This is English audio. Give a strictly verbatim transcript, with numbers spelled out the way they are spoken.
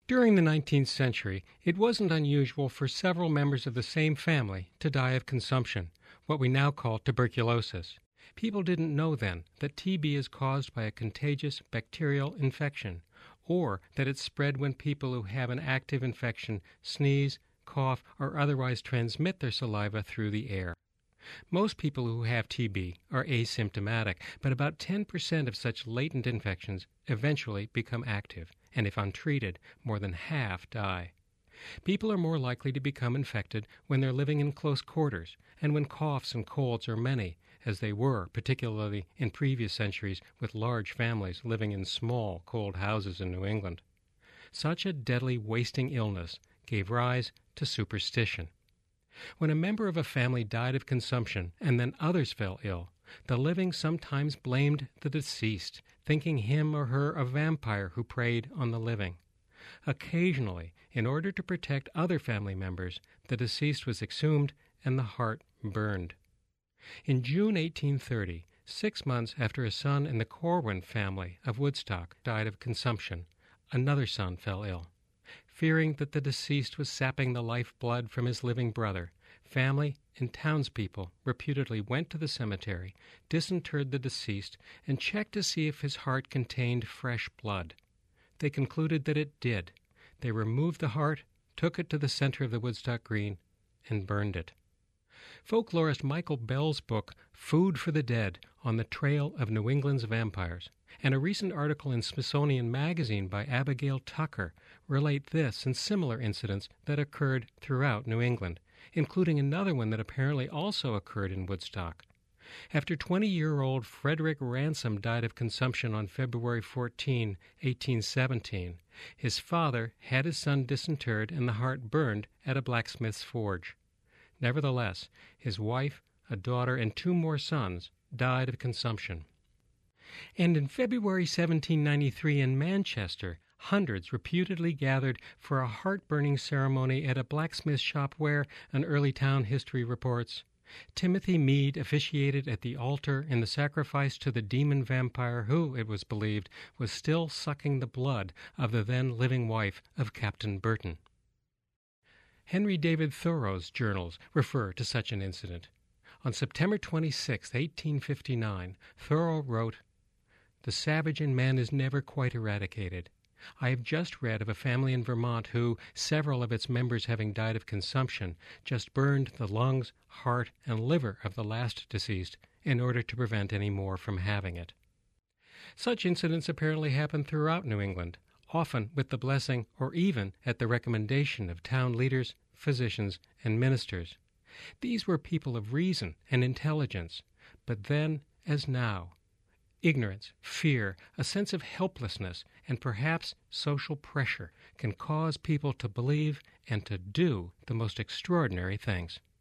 During the nineteenth century, it wasn't unusual for several members of the same family to die of consumption, what we now call tuberculosis. People didn't know then that T B is caused by a contagious bacterial infection, or that it's spread when people who have an active infection sneeze, cough, or otherwise transmit their saliva through the air. Most people who have T B are asymptomatic, but about ten percent of such latent infections eventually become active, and if untreated, more than half die. People are more likely to become infected when they're living in close quarters and when coughs and colds are many, as they were, particularly in previous centuries with large families living in small, cold houses in New England. Such a deadly, wasting illness gave rise to superstition. When a member of a family died of consumption and then others fell ill, the living sometimes blamed the deceased, thinking him or her a vampire who preyed on the living. Occasionally, in order to protect other family members, the deceased was exhumed and the heart burned. In June eighteen thirty, six months after a son in the Corwin family of Woodstock died of consumption, another son fell ill. Fearing that the deceased was sapping the life-blood from his living brother, family and townspeople reputedly went to the cemetery, disinterred the deceased, and checked to see if his heart contained fresh blood. They concluded that it did. They removed the heart, took it to the center of the Woodstock Green, and burned it. Folklorist Michael Bell's book, Food for the Dead, On the Trail of New England's Vampires, and a recent article in Smithsonian Magazine by Abigail Tucker relate this and similar incidents that occurred throughout New England, including another one that apparently also occurred in Woodstock. After twenty-year-old Frederick Ransom died of consumption on February fourteenth, eighteen seventeen, his father had his son disinterred and the heart burned at a blacksmith's forge. Nevertheless, his wife, a daughter, and two more sons died of consumption. And in February seventeen ninety-three in Manchester, hundreds reputedly gathered for a heart-burning ceremony at a blacksmith shop where, an early town history reports, Timothy Meade officiated at the altar in the sacrifice to the demon vampire who, it was believed, was still sucking the blood of the then living wife of Captain Burton. Henry David Thoreau's journals refer to such an incident. On September twenty-sixth, eighteen fifty-nine, Thoreau wrote, "The savage in man is never quite eradicated. I have just read of a family in Vermont who, several of its members having died of consumption, just burned the lungs, heart, and liver of the last deceased in order to prevent any more from having it." Such incidents apparently happen throughout New England, often with the blessing or even at the recommendation of town leaders, physicians, and ministers. These were people of reason and intelligence, but then, as now, ignorance, fear, a sense of helplessness, and perhaps social pressure can cause people to believe and to do the most extraordinary things.